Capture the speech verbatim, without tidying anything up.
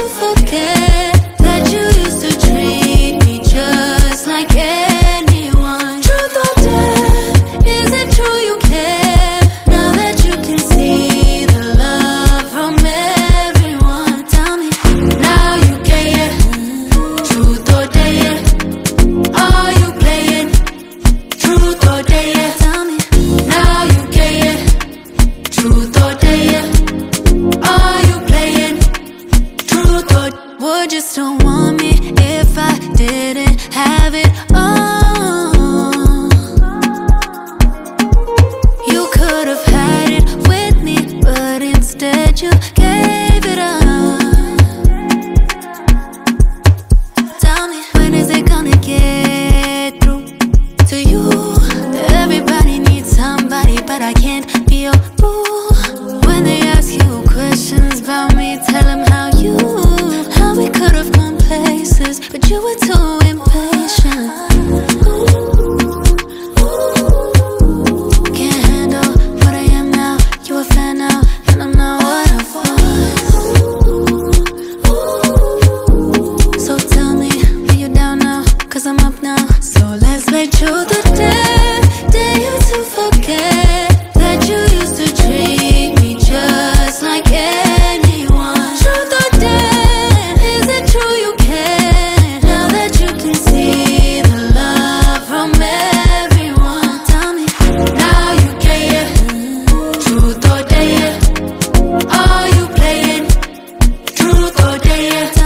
forget that you used to treat me just like anyone. Truth or dare, is it true you care? Now that you can see the love from everyone. Tell me, now you get it. Truth or dare, are you playing? Truth or dare, tell me, now you get it. Truth or dare, are you playing? Truth or would you still want me if I didn't have it all? You could have had it with me, but instead you gave it up. Tell me, when is it gonna get through to you? Everybody needs somebody, but I can't be your boo. When they ask you questions about me, tell them how you, how we could have gone places, but you were too impatient. Can't handle what I am now. You a fan now, and I'm not what I was. So tell me, are you down now? Cause I'm up now. So let's make truth or dare. Dare you to forget that you used to treat me just like anyone. Truth or dare, is it true you care? Now that you can see the love from everyone. Tell me, now you get it. Truth or dare, are you playing? Truth or dare,